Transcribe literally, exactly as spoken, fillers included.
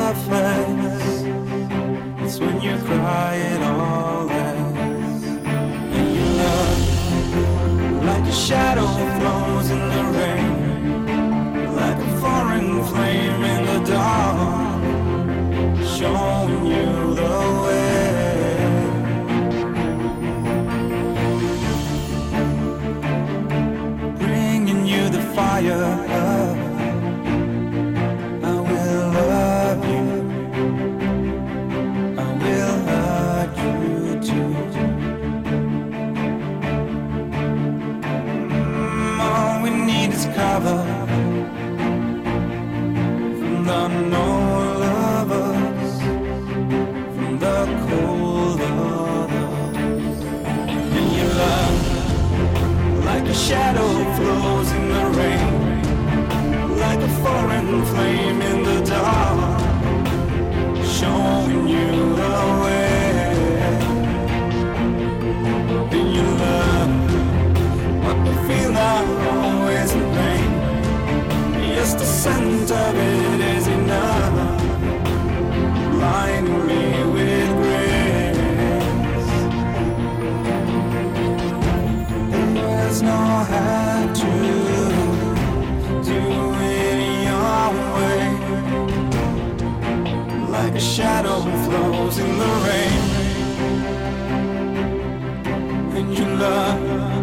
toughness. It's when you cry it all ends. And your love, like a shadow flows in the rain, like a foreign flame in the dark, showing you the way. Bringing you the fire. I will love you. I will hurt you too. Mm, all we need is cover from the no lovers, from the cold others. And your love, like a shadow flows in the rain, like a foreign flame in the dark, showing you the way. In your love, what we feel now always in pain. Yes, the scent of it is enough, blinding me with grace. There's no have to do it your way, like a shadow flows in the rain. And your love